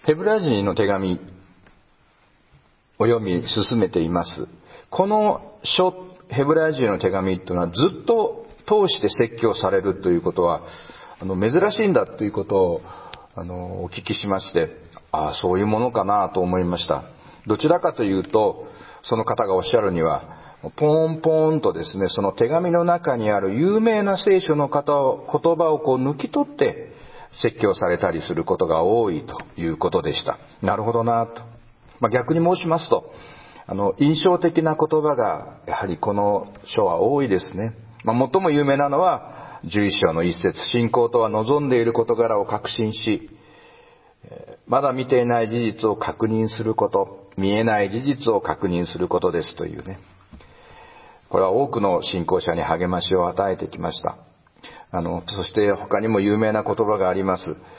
ヘブライ人の手紙を読み進めています。この書、ヘブライ人の手紙というのはずっと通して説教されるということは珍しいんだということをお聞きしまして、そういうものかなと思いました。どちらかというと、その方がおっしゃるには、ポンポンとですね、その手紙の中にある有名な聖書の言葉を抜き取って説教されたりすることが多いということでした。なるほどなと。逆に申しますと、印象的な言葉がやはりこの書は多いですね。最も有名なのは11章の一節、信仰とは望んでいる事柄を確信し、まだ見ていない事実を確認すること、見えない事実を確認することですというね。これは多くの信仰者に励ましを与えてきました。そして他にも有名な言葉があります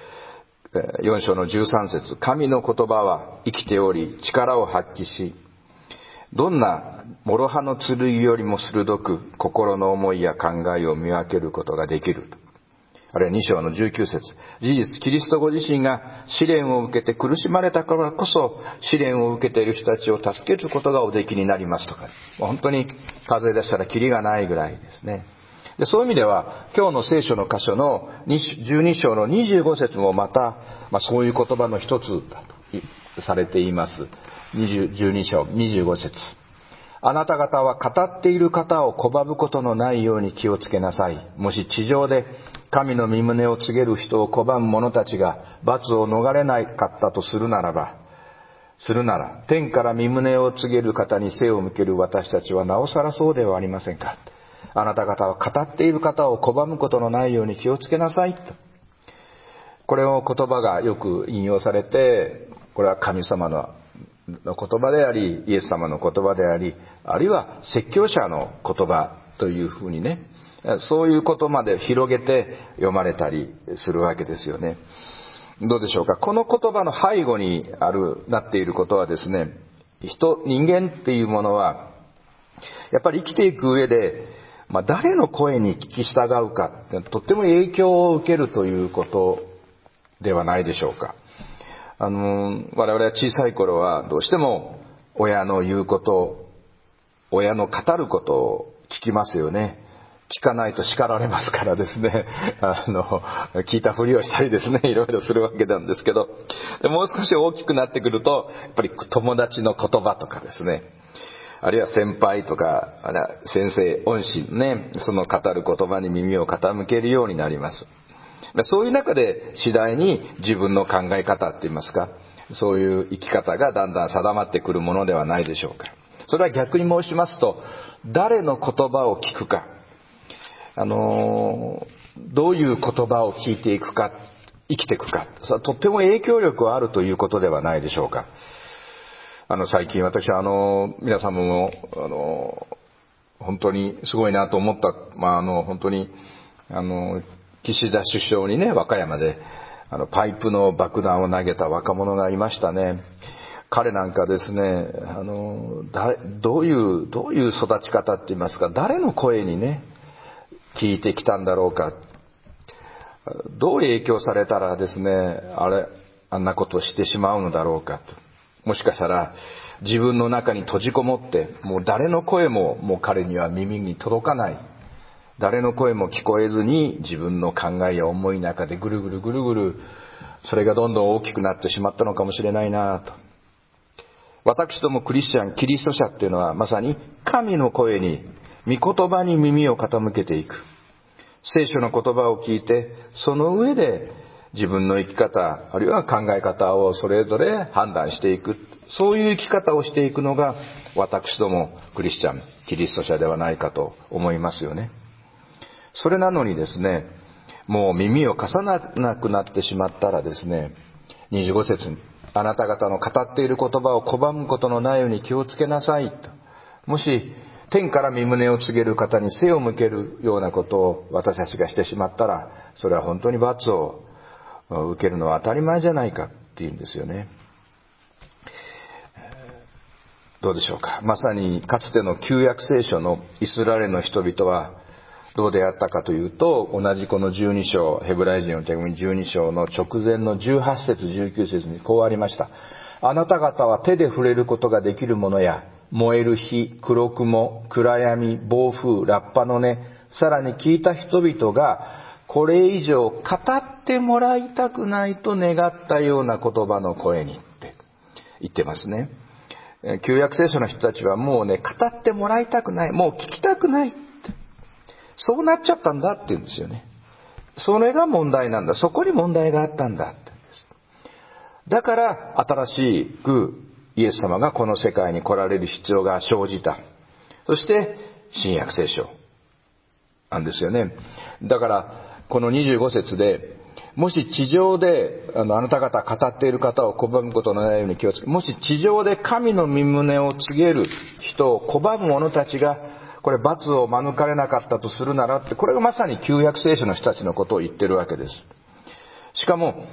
。4章の13節、神の言葉は生きており力を発揮し、どんな諸刃の剣よりも鋭く心の思いや考えを見分けることができる。あるいは2章の19節、事実キリストご自身が試練を受けて苦しまれたからこそ試練を受けている人たちを助けることがおできになりますとか、本当に数え出したらキリがないぐらいですね。で、そういう意味では今日の聖書の箇所の12章の25節もまた、そういう言葉の一つだとされています。12章25節、あなた方は語っている方を拒むことのないように気をつけなさい。もし地上で神の御胸を告げる人を拒む者たちが罰を逃れなかったとするなら、天から御胸を告げる方に背を向ける私たちはなおさらそうではありませんか。あなた方は語っている方を拒むことのないように気をつけなさいと。これを言葉がよく引用されて、これは神様の言葉であり、イエス様の言葉であり、あるいは説教者の言葉というふうにね、そういうことまで広げて読まれたりするわけですよね。どうでしょうか。この言葉の背後になっていることはですね、人間っていうものはやっぱり生きていく上で、誰の声に聞き従うかってとっても影響を受けるということではないでしょうか。我々は小さい頃はどうしても親の言うこと、親の語ることを聞きますよね。聞かないと叱られますからですね、聞いたふりをしたりですね、いろいろするわけなんですけど、もう少し大きくなってくると、やっぱり友達の言葉とかですね、あるいは先輩とか、あるいは先生、恩師ね、その語る言葉に耳を傾けるようになります。そういう中で次第に自分の考え方って言いますか、そういう生き方がだんだん定まってくるものではないでしょうか。それは逆に申しますと、誰の言葉を聞くか、どういう言葉を聞いていくか、生きていくか、それはとっても影響力があるということではないでしょうか。最近私は皆さんも本当にすごいなと思った、本当に岸田首相にね、和歌山でパイプの爆弾を投げた若者がいましたね。彼なんかですね、どういう育ち方って言いますか、誰の声にね聞いてきたんだろうか、どう影響されたらですね、あんなことをしてしまうのだろうかと。もしかしたら自分の中に閉じこもって、もう誰の声ももう彼には耳に届かない、誰の声も聞こえずに自分の考えや思いの中でぐるぐるそれがどんどん大きくなってしまったのかもしれないなと。私どもクリスチャン、キリスト者っていうのはまさに神の声に、御言葉に耳を傾けていく、聖書の言葉を聞いて、その上で自分の生き方、あるいは考え方をそれぞれ判断していく、そういう生き方をしていくのが私どもクリスチャン、キリスト者ではないかと思いますよね。それなのにですね、もう耳を貸さなくなってしまったらですね、25節に、あなた方の語っている言葉を拒むことのないように気をつけなさいと。もし天から身旨を告げる方に背を向けるようなことを私たちがしてしまったら、それは本当に罰を受けるのは当たり前じゃないかっていうんですよね。どうでしょうか。まさにかつての旧約聖書のイスラエルの人々はどうであったかというと、同じこの12章、ヘブライ人の手紙12章の直前の18節19節にこうありました。あなた方は手で触れることができるものや、燃える火、黒雲、暗闇、暴風、ラッパの音、さらに聞いた人々が、これ以上語ってもらいたくないと願ったような言葉の声にって言ってますね。旧約聖書の人たちはもうね、語ってもらいたくない、もう聞きたくないって、そうなっちゃったんだって言うんですよね。それが問題なんだ。そこに問題があったんだって。だから新しくイエス様がこの世界に来られる必要が生じた。そして新約聖書なんですよね。だからこの25節で、もし地上であなた方語っている方を拒むことのないように気をつけ、もし地上で神の御胸を告げる人を拒む者たちがこれ罰を免れなかったとするならって、これがまさに旧約聖書の人たちのことを言ってるわけです。しかも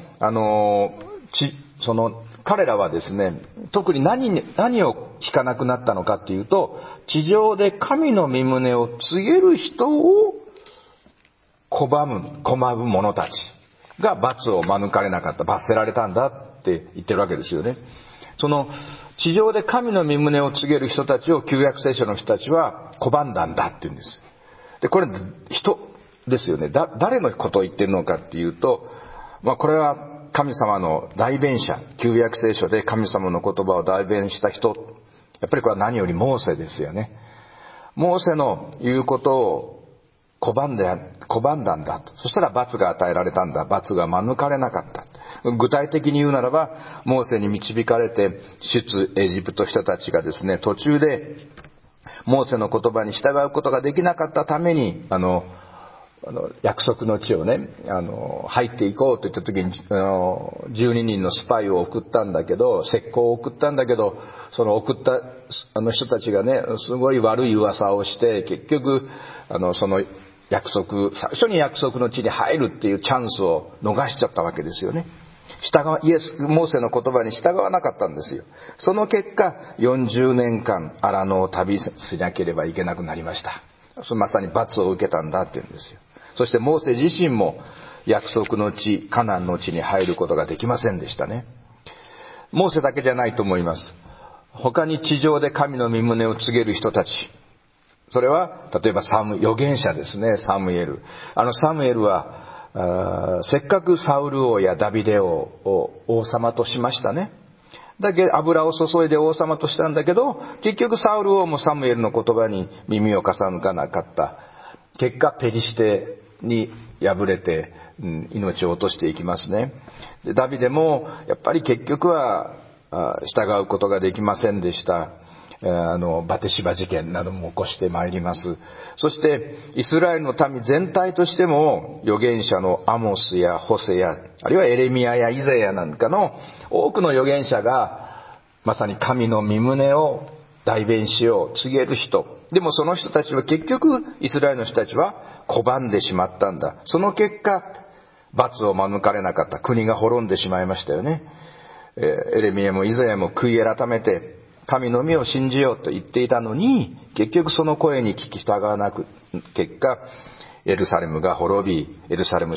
彼らはですね、特に何を聞かなくなったのかっていうと、地上で神の御胸を告げる人を拒む者たちが罰を免れなかった、罰せられたんだって言ってるわけですよね。その地上で神の御胸を告げる人たちを旧約聖書の人たちは拒んだんだって言うんです。で、これ人ですよね。誰のことを言ってるのかっていうと、これは神様の代弁者、旧約聖書で神様の言葉を代弁した人、やっぱりこれは何よりモーセですよね。モーセの言うことを拒んだんだと。そしたら罰が与えられたんだ。罰が免れなかった。具体的に言うならば、モーセに導かれて出エジプト人たちがですね、途中でモーセの言葉に従うことができなかったために、約束の地をね、入っていこうと言った時に、12人のスパイを送ったんだけど、石膏を送ったんだけど、その送った人たちがね、すごい悪い噂をして、結局、その最初に約束の地に入るっていうチャンスを逃しちゃったわけですよね。モーセの言葉に従わなかったんですよ。その結果、40年間荒野を旅しなければいけなくなりました。まさに罰を受けたんだって言うんですよ。そしてモーセ自身も約束の地、カナンの地に入ることができませんでしたね。モーセだけじゃないと思います。他に地上で神の御胸を告げる人たち。それは、例えば預言者ですね、サムエル。サムエルは、せっかくサウル王やダビデ王を王様としましたね。だけど油を注いで王様としたんだけど、結局サウル王もサムエルの言葉に耳を傾かなかった。結果、ペリシテに敗れて、命を落としていきますね。でダビデもやっぱり結局は従うことができませんでした。バテシバ事件なども起こしてまいります。そしてイスラエルの民全体としても預言者のアモスやホセや、あるいはエレミヤやイザヤなんかの多くの預言者がまさに神の御胸を代弁しよう、告げる人。でもその人たちは結局イスラエルの人たちは拒んでしまったんだ。その結果罰を免れなかった。国が滅んでしまいましたよね。エレミヤもイザヤも悔い改めて神のみを信じようと言っていたのに、結局その声に聞き従わなく、結果エルサレムが滅び、エルサレム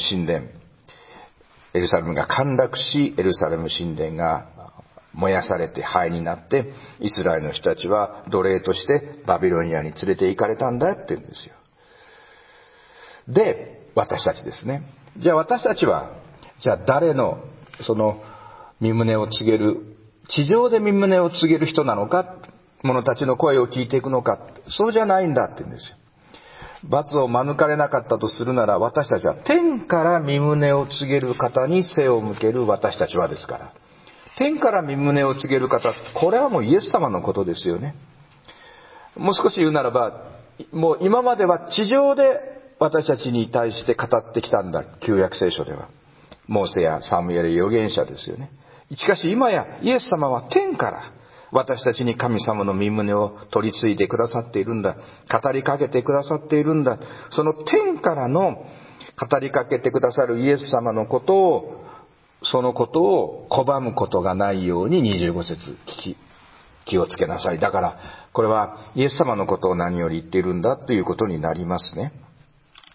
が陥落し、エルサレム神殿が燃やされて灰になって、イスラエルの人たちは奴隷としてバビロニアに連れて行かれたんだって言うんですよ。で、私たちですね。じゃあ私たちは、誰のその御胸を告げる、地上で御胸を告げる人なのか、者たちの声を聞いていくのか、そうじゃないんだって言うんですよ。罰を免れなかったとするなら、私たちは天から御胸を告げる方に背を向ける私たちはですから。天から御胸を告げる方、これはもうイエス様のことですよね。もう少し言うならば、もう今までは地上で私たちに対して語ってきたんだ、旧約聖書では。モーセやサムエル預言者ですよね。しかし今やイエス様は天から私たちに神様の御胸を取り継いでくださっているんだ。語りかけてくださっているんだ。その天からの語りかけてくださるイエス様のことを、そのことを拒むことがないように25節気をつけなさい。だからこれはイエス様のことを何より言っているんだということになりますね。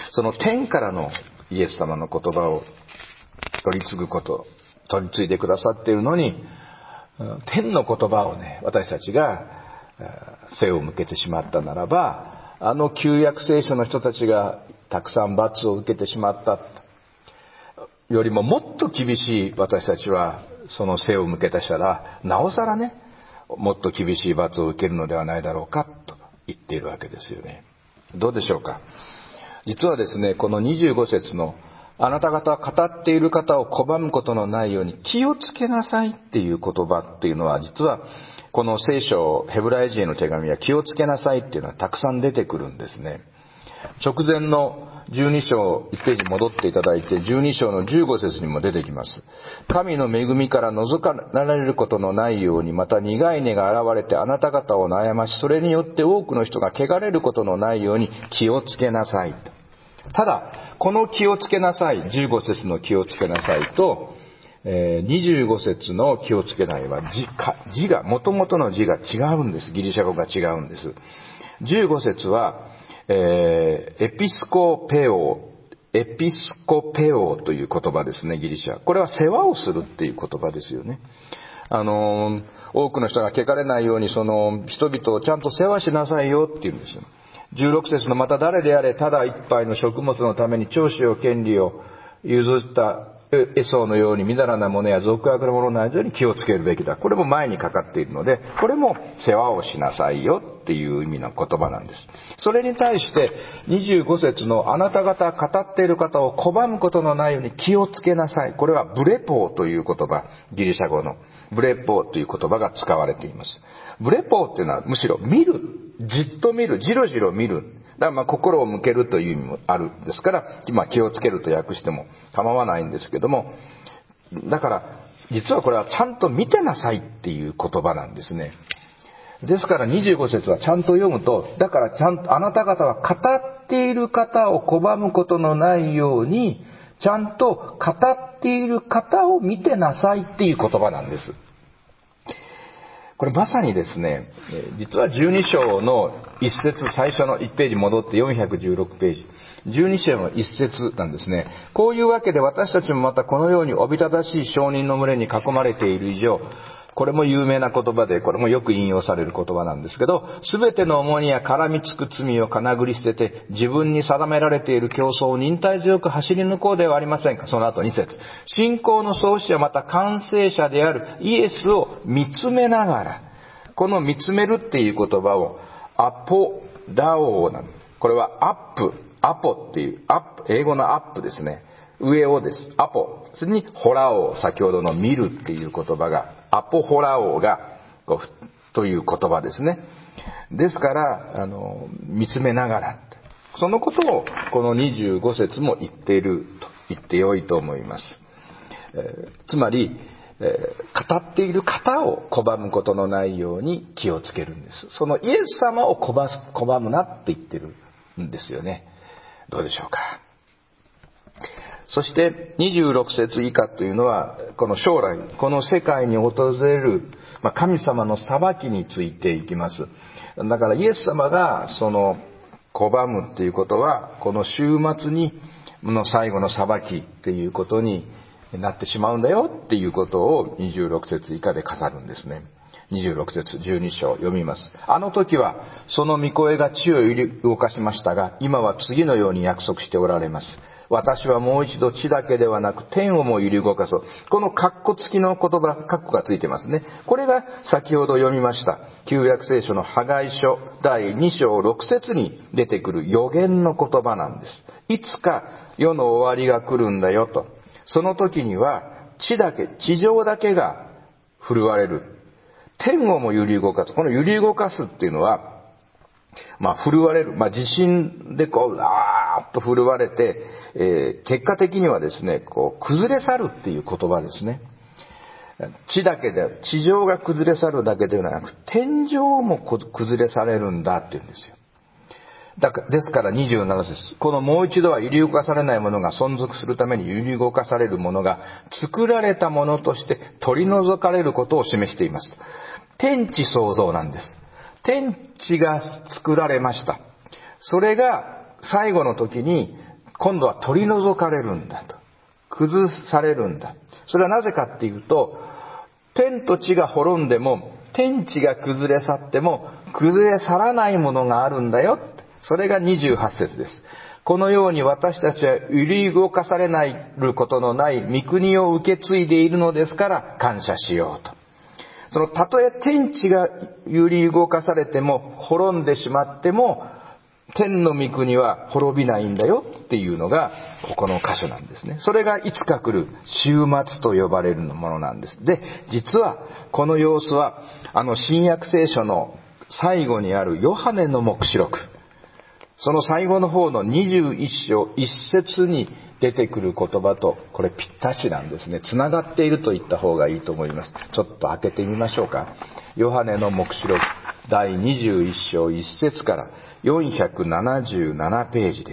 その天からのイエス様の言葉を取り継いでくださっているのに、天の言葉をね、私たちが背を向けてしまったならば、旧約聖書の人たちがたくさん罰を受けてしまったよりももっと厳しい私たちはその背を向けたしたら、なおさらね、もっと厳しい罰を受けるのではないだろうかと言っているわけですよね。どうでしょうか。実はですね、この25節のあなた方は語っている方を拒むことのないように気をつけなさいっていう言葉っていうのは、実はこの聖書ヘブライ人への手紙は気をつけなさいっていうのはたくさん出てくるんですね。直前の12章1ページ戻っていただいて、12章の15節にも出てきます。神の恵みから覗かられることのないように、また苦い根が現れてあなた方を悩まし、それによって多くの人が汚れることのないように気をつけなさいと。ただこの気をつけなさい、15節の気をつけなさいと、25節の気をつけないは字が、元々の字が違うんです。ギリシャ語が違うんです。15節はエピスコペオという言葉ですね、ギリシャ。これは世話をするっていう言葉ですよね。多くの人が汚れないようにその人々をちゃんと世話しなさいよっていうんですよ。16節のまた誰であれただ一杯の食物のために長子を権利を譲ったエソーのようにみだらなものや俗悪なもののないように気をつけるべきだ。これも前にかかっているので、これも世話をしなさいよっていう意味の言葉なんです。それに対して25節のあなた方語っている方を拒むことのないように気をつけなさい。これはブレポーという言葉、ギリシャ語のブレポーという言葉が使われています。ブレポーっていうのはむしろ見る、じっと見る、じろじろ見る。だから心を向けるという意味もあるんですから、気をつけると訳しても構わないんですけども、だから実はこれはちゃんと見てなさいっていう言葉なんですね。ですから25節はちゃんと読むと、だからちゃんとあなた方は語っている方を拒むことのないように、ちゃんと語っている方を見てなさいっていう言葉なんです。これまさにですね、実は12章の一節、最初の1ページ戻って416ページ。12章の一節なんですね。こういうわけで私たちもまたこのようにおびただしい証人の群れに囲まれている以上、これも有名な言葉で、これもよく引用される言葉なんですけど、すべての重荷や絡みつく罪をかなぐり捨てて、自分に定められている競争を忍耐強く走り抜こうではありませんか。その後2節。信仰の創始者また完成者であるイエスを見つめながら、この見つめるっていう言葉をアポダオーなの。これはアポっていう、英語のアップですね。上をです。アポ。それにホラオー、先ほどの見るっていう言葉が、アポホラオーが、という言葉ですね。ですから、見つめながら。そのことを、この25節も言っていると言ってよいと思います。つまり、語っている方を拒むことのないように気をつけるんです。そのイエス様を拒むなって言ってるんですよね。どうでしょうか。そして26節以下というのは、この将来、この世界に訪れる神様の裁きについていきます。だからイエス様がその拒むっていうことは、この週末にの最後の裁きっていうことになってしまうんだよっていうことを26節以下で語るんですね。26節12章読みます。あの時はその御声が地を揺り動かしましたが、今は次のように約束しておられます。私はもう一度地だけではなく天をも揺り動かそう。この括弧付きの言葉、括弧がついてますね。これが先ほど読みました旧約聖書のハガイ書第2章6節に出てくる予言の言葉なんです。いつか世の終わりが来るんだよと。その時には地上だけが震われる。天をも揺り動かす。この揺り動かすっていうのは、震われる。地震でわーっと震われて、結果的にはですね、崩れ去るっていう言葉ですね。地上が崩れ去るだけではなく、天井も崩れ去れるんだって言うんですよ。ですから27節。このもう一度は揺り動かされないものが存続するために揺り動かされるものが作られたものとして取り除かれることを示しています。天地創造なんです。天地が作られました。それが最後の時に今度は取り除かれるんだと。崩されるんだ。それはなぜかっていうと、天と地が滅んでも、天地が崩れ去っても、崩れ去らないものがあるんだよ。それが28節です。このように私たちは揺り動かされないことのない御国を受け継いでいるのですから感謝しようと。そのたとえ天地が揺り動かされても滅んでしまっても天の御国は滅びないんだよっていうのがここの箇所なんですね。それがいつか来る終末と呼ばれるものなんです。で、実はこの様子は新約聖書の最後にあるヨハネの黙示録、その最後の方の21章1節に出てくる言葉とこれぴったしなんですね。つながっていると言った方がいいと思います。ちょっと開けてみましょうか。ヨハネの黙示録第21章1節から477ページです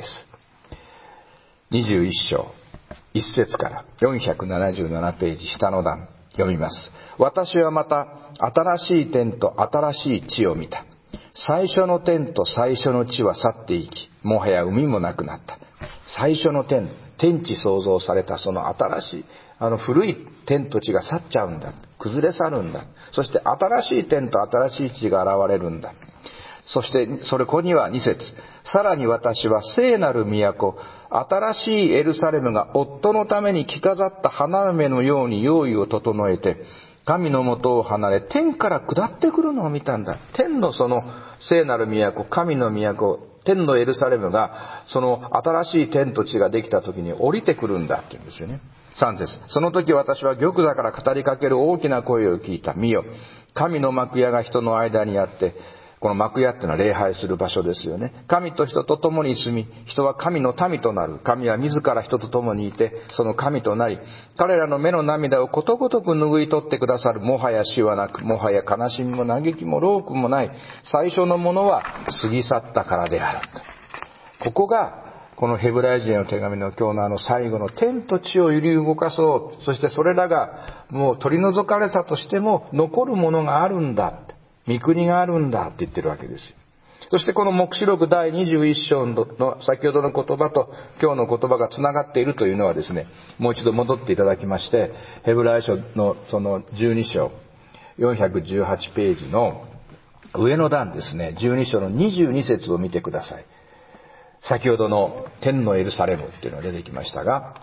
。21章1節から477ページ、下の段読みます。私はまた新しい天と新しい地を見た。最初の天と最初の地は去っていき、もはや海もなくなった。最初の天地創造されたその新しい、古い天と地が去っちゃうんだ。崩れ去るんだ。そして新しい天と新しい地が現れるんだ。そしてここには2節。さらに私は聖なる都、新しいエルサレムが夫のために着飾った花嫁のように用意を整えて、神の元を離れ天から下ってくるのを見たんだ。天のその聖なる都、神の都、天のエルサレムがその新しい天と地ができた時に降りてくるんだって言うんですよね。3節。その時私は玉座から語りかける大きな声を聞いた。見よ、神の幕屋が人の間にあって、この幕屋っていうのは礼拝する場所ですよね。神と人と共に住み、人は神の民となる。神は自ら人と共にいて、その神となり、彼らの目の涙をことごとく拭い取ってくださる。もはや死はなく、もはや悲しみも嘆きも労苦もない。最初のものは過ぎ去ったからである。ここが、このヘブライ人への手紙の今日の最後の天と地を揺り動かそう。そしてそれらがもう取り除かれたとしても残るものがあるんだ。御国があるんだって言ってるわけですよ。そしてこの黙示録第21章の先ほどの言葉と今日の言葉がつながっているというのはですね、もう一度戻っていただきまして、ヘブライ書のその12章418ページの上の段ですね、12章の22節を見てください。先ほどの天のエルサレムっていうのが出てきましたが、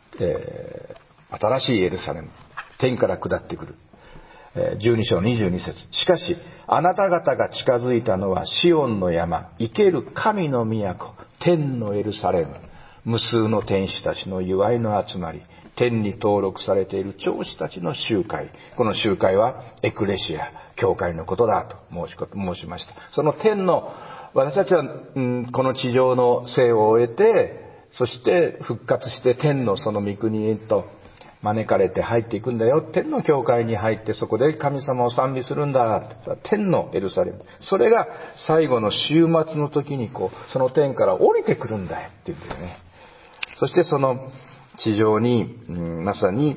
新しいエルサレム、天から下ってくる。12章22節。しかし、あなた方が近づいたのはシオンの山、生ける神の都、天のエルサレム。無数の天使たちの祝いの集まり、天に登録されている長子たちの集会。この集会はエクレシア、教会のことだと申しました。その天の、私たちは、この地上の生を終えて、そして復活して天のその御国へと、招かれて入っていくんだよ。天の教会に入ってそこで神様を賛美するんだ。天のエルサレム。それが最後の終末の時にその天から降りてくるんだよっていうんだよね。そしてその地上に、まさに、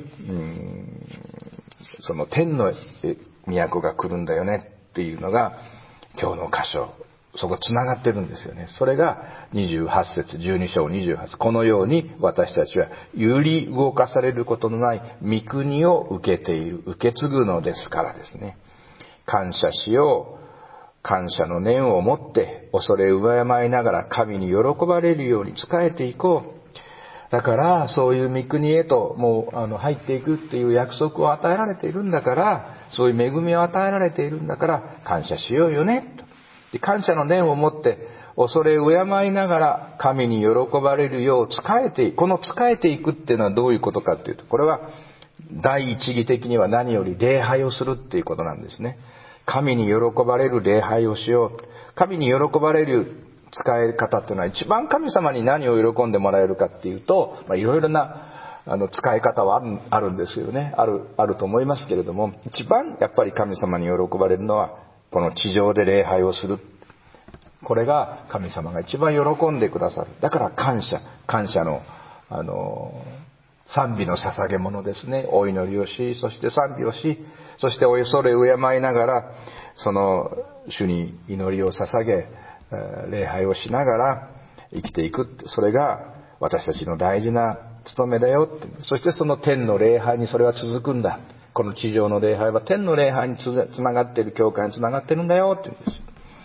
その天の都が来るんだよねっていうのが今日の箇所。そこ繋がってるんですよね。それが28節、12章28節。このように私たちは揺り動かされることのない御国を受けている、受け継ぐのですからですね。感謝しよう。感謝の念を持って恐れ敬いながら神に喜ばれるように仕えていこう。だからそういう御国へともう入っていくっていう約束を与えられているんだから、そういう恵みを与えられているんだから感謝しようよねと。感謝の念を持って恐れ敬いながら神に喜ばれるよう仕えていく。この仕えていくっていうのはどういうことかっていうと、これは第一義的には何より礼拝をするっていうことなんですね。神に喜ばれる礼拝をしよう。神に喜ばれる使い方っていうのは一番神様に何を喜んでもらえるかっていうと、いろいろな使い方はあるんですよね。あると思いますけれども、一番やっぱり神様に喜ばれるのはこの地上で礼拝をする。これが神様が一番喜んでくださる。だから感謝の、賛美の捧げ物ですね。お祈りをし、そして賛美をし、そしてお恐れ敬いながら、その主に祈りを捧げ、礼拝をしながら生きていく。それが私たちの大事な務めだよって。そしてその天の礼拝にそれは続くんだ。この地上の礼拝は天の礼拝につながっている、教会につながっているんだよって言うんです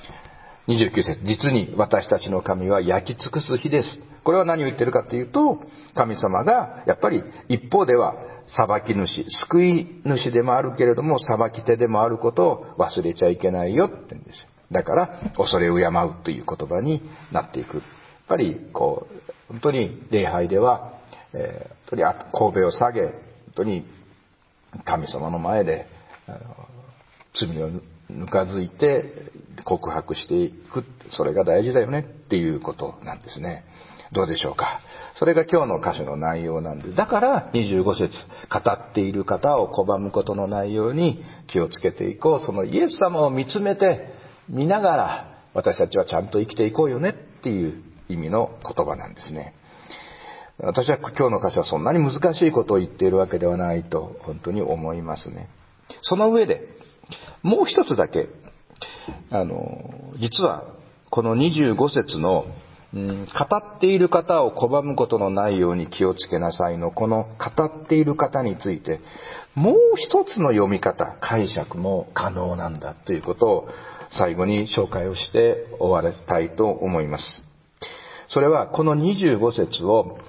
。29節、実に私たちの神は焼き尽くす日です。これは何を言ってるかというと、神様がやっぱり一方では裁き主、救い主でもあるけれども裁き手でもあることを忘れちゃいけないよって言うんですよ。だから恐れを敬うという言葉になっていく。やっぱり本当に礼拝では、本当に頭を下げ、本当に神様の前で罪をぬかづいて告白していく。それが大事だよねっていうことなんですね。どうでしょうか。それが今日の箇所の内容なんで、だから25節、語っている方を拒むことのないように気をつけていこう。そのイエス様を見つめて見ながら私たちはちゃんと生きていこうよねっていう意味の言葉なんですね。私は今日の箇所はそんなに難しいことを言っているわけではないと本当に思いますね。その上でもう一つだけ、実はこの25節の語っている方を拒むことのないように気をつけなさいの、この語っている方についてもう一つの読み方、解釈も可能なんだということを最後に紹介をして終わりたいと思います。それはこの25節を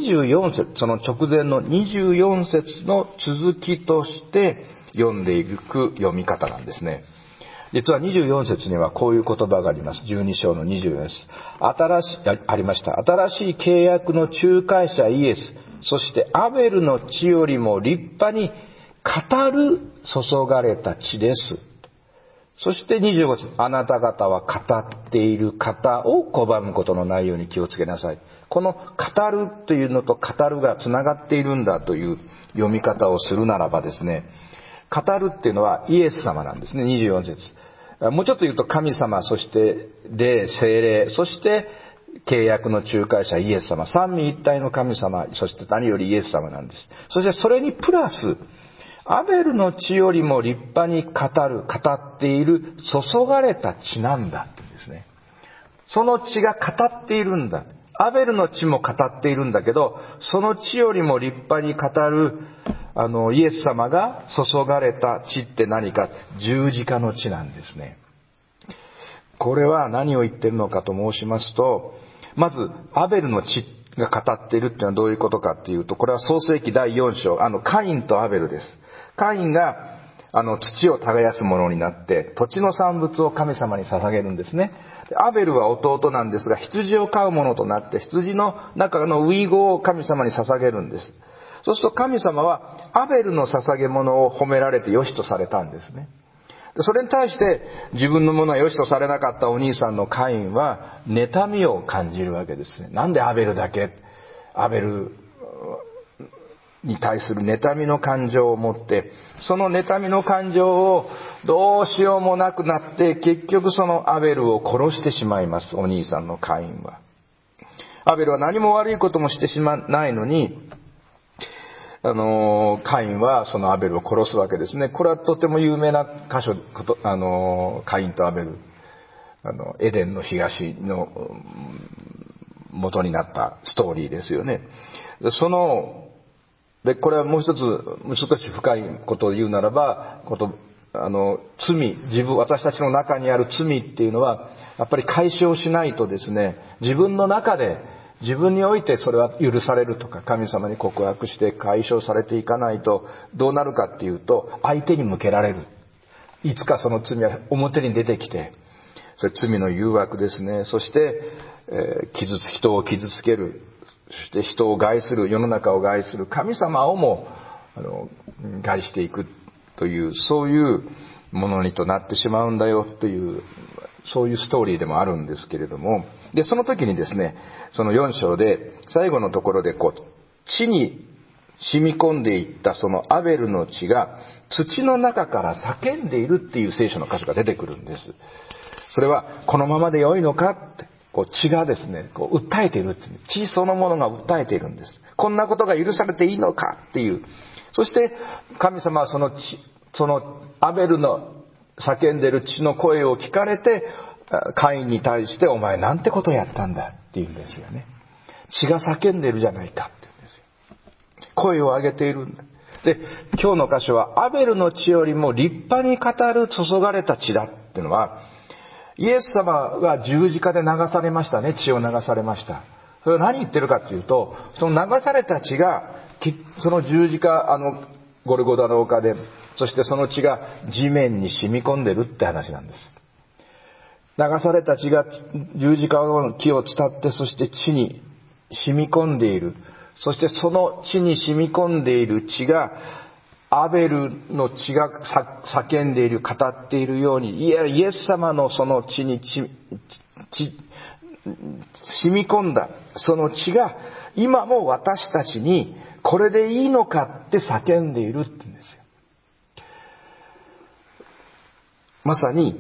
24節、その直前の24節の続きとして読んでいく読み方なんですね。実は24節にはこういう言葉があります。12章の24節。ありました。新しい契約の仲介者イエス、そしてアベルの血よりも立派に語る注がれた血です。そして25節。あなた方は語っている方を拒むことのないように気をつけなさい。この語るというのと語るがつながっているんだという読み方をするならばですね、語るっていうのはイエス様なんですね、24節。もうちょっと言うと神様、そして霊、聖霊、そして契約の仲介者イエス様、三位一体の神様、そして何よりイエス様なんです。そしてそれにプラス、アベルの血よりも立派に語っている注がれた血なんだって言うんですね。その血が語っているんだ。アベルの血も語っているんだけど、その血よりも立派に語るイエス様が注がれた血って何か、十字架の血なんですね。これは何を言ってるのかと申しますと、まずアベルの血が語っているっていうのはどういうことかっていうと、これは創世記第4章、カインとアベルです。カインが土を耕す者になって土地の産物を神様に捧げるんですね。アベルは弟なんですが、羊を飼う者となって羊の中のウイゴを神様に捧げるんです。そうすると神様はアベルの捧げ物を褒められて良しとされたんですね。それに対して自分のものは良しとされなかったお兄さんのカインは妬みを感じるわけですね。なんでアベルだけ、アベルに対する妬みの感情を持って、その妬みの感情をどうしようもなくなって、結局そのアベルを殺してしまいます、お兄さんのカインは。アベルは何も悪いこともしてしまわないのに、カインはそのアベルを殺すわけですね。これはとても有名な箇所、カインとアベル、エデンの東の元になったストーリーですよね。これはもう一つ少し深いことを言うならば、罪、私たちの中にある罪っていうのは、やっぱり解消しないとですね、自分の中で、自分においてそれは許されるとか、神様に告白して解消されていかないと、どうなるかっていうと、相手に向けられる。いつかその罪は表に出てきて、それ罪の誘惑ですね。そして、人を傷つける。そして人を害する、世の中を害する、神様をも害していくという、そういうものにとなってしまうんだよという、そういうストーリーでもあるんですけれども、でその時にですね、その4章で最後のところで地に染み込んでいったそのアベルの血が土の中から叫んでいるっていう聖書の箇所が出てくるんです。それはこのままで良いのかって、血がですね、訴えているって、血そのものが訴えているんです。こんなことが許されていいのかっていう。そして神様はそのアベルの叫んでいる血の声を聞かれて、カインに対してお前なんてことをやったんだって言うんですよね。 血が叫んでいるじゃないかって言うんですよ。声を上げているんだ。で、今日の箇所はアベルの血よりも立派に語る注がれた血だっていうのは、イエス様が十字架で流されましたね。血を流されました。それは何言ってるかっていうと、その流された血が、その十字架、ゴルゴダの丘で、そしてその血が地面に染み込んでるって話なんです。流された血が十字架の木を伝って、そして地に染み込んでいる。そしてその地に染み込んでいる血が、アベルの血が叫んでいる、語っているように、イエス様のその血に染み込んだその血が、今も私たちにこれでいいのかって叫んでいるって言うんですよ。まさに、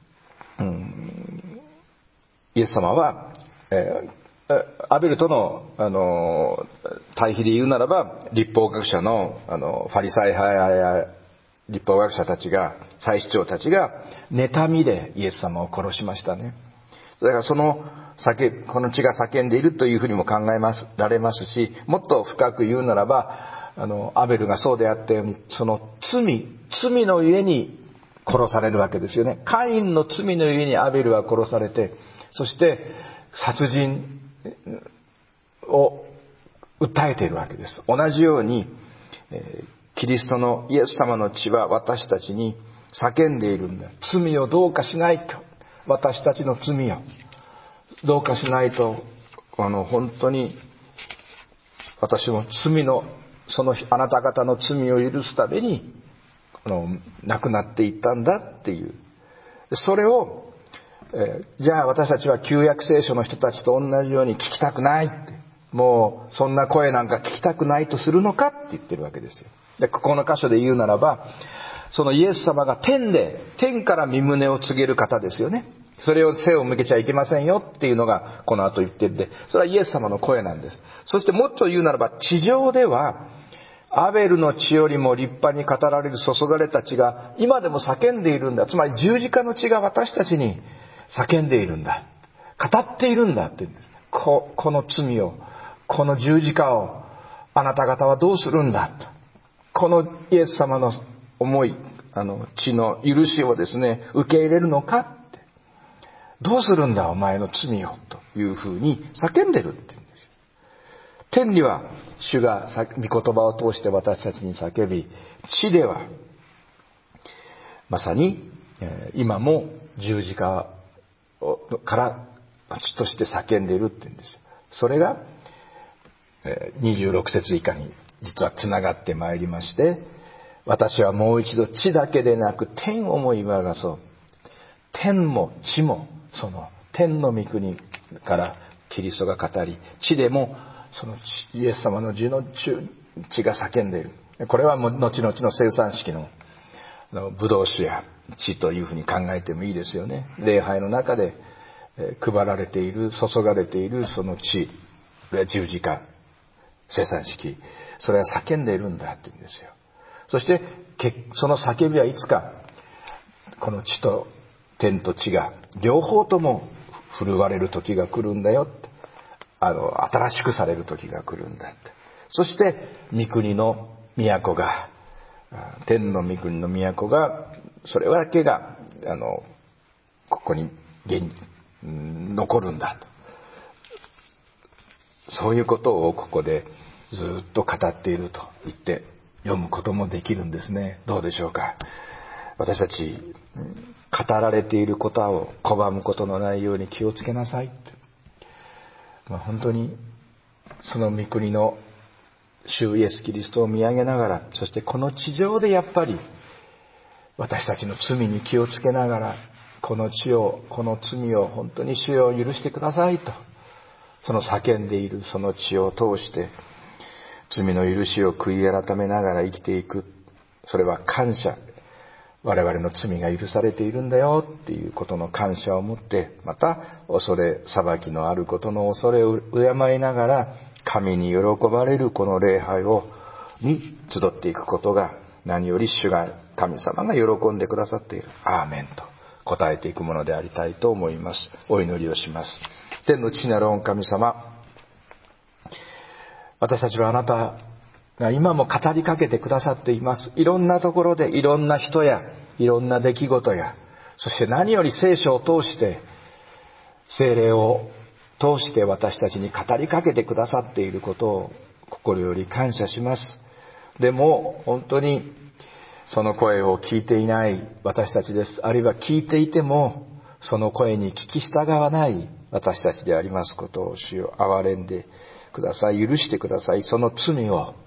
イエス様は、アベルとの、対比で言うならば、律法学者の、ファリサイ派や律法学者たちが、祭司長たちが、妬みでイエス様を殺しましたね。だからこの血が叫んでいるというふうにも考えられますし、もっと深く言うならば、アベルがそうであったように、その罪のゆえに殺されるわけですよね。カインの罪のゆえにアベルは殺されて、そして殺人を訴えているわけです。同じように、キリストのイエス様の血は私たちに叫んでいるんだ。罪をどうかしないと。私たちの罪をどうかしないと、本当に私も罪の、あなた方の罪を許すために、亡くなっていったんだっていう。それを、じゃあ私たちは旧約聖書の人たちと同じように聞きたくないって。もうそんな声なんか聞きたくないとするのかって言ってるわけですよ。で、ここの箇所で言うならば、そのイエス様が天から御胸を告げる方ですよね。それを背を向けちゃいけませんよっていうのがこの後言ってるんで、それはイエス様の声なんです。そしてもっと言うならば、地上ではアベルの血よりも立派に語られる注がれた血が今でも叫んでいるんだ。つまり十字架の血が私たちに叫んでいるんだ。語っているんだって言うんです。この罪を、この十字架をあなた方はどうするんだと。このイエス様の思い、血の許しをですね、受け入れるのかって。どうするんだお前の罪をというふうに叫んでるって言うんですよ。天には主が御言葉を通して私たちに叫び、地ではまさに今も十字架から血として叫んでいるって言うんですよ。それが26節以下に実はつながってまいりまして、私はもう一度地だけでなく天をも言わがそう。天も地もその天の御国からキリストが語り、地でもそのイエス様の血が叫んでいる。これはもう後々の生産式のブドウ酒や血というふうに考えてもいいですよね。礼拝の中で配られている、注がれているその血、十字架、生産式、それは叫んでいるんだって言うんですよ。そしてその叫びはいつかこの血と天と地が両方とも震われる時が来るんだよって、新しくされる時が来るんだって。そして御国の都が、天の御国の都が、それだけがここに残るんだと。そういうことをここでずっと語っていると言って読むこともできるんですね。どうでしょうか。私たち語られていることを拒むことのないように気をつけなさいって、本当にその御国の主イエスキリストを見上げながら、そしてこの地上でやっぱり私たちの罪に気をつけながら、この罪を本当に主よ許してくださいと、その叫んでいるその血を通して罪の許しを悔い改めながら生きていく。それは感謝、我々の罪が許されているんだよっていうことの感謝を持って、また恐れ裁きのあることの恐れを敬いながら、神に喜ばれるこの礼拝に集っていくことが、何より主が、神様が喜んでくださっている。アーメンと答えていくものでありたいと思います。お祈りをします。天の父なる御神様、 私たちはあなたが今も語りかけてくださっています。いろんなところでいろんな人やいろんな出来事や、そして何より聖書を通して、聖霊を通して私たちに語りかけてくださっていることを心より感謝します。でも本当にその声を聞いていない私たちです。あるいは聞いていてもその声に聞き従わない私たちでありますことを主よ憐れんでください。許してください。その罪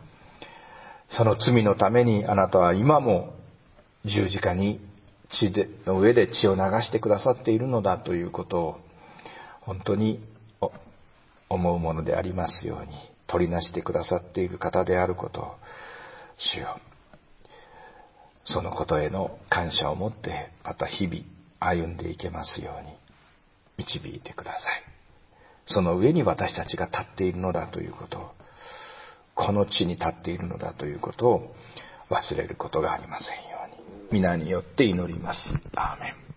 のためにあなたは今も十字架にの上で血を流してくださっているのだということを本当に思うものでありますように、取りなしてくださっている方であることを主よ、そのことへの感謝を持ってまた日々歩んでいけますように導いてください。その上に私たちが立っているのだということを、この地に立っているのだということを忘れることがありませんように皆によって祈ります。アーメン。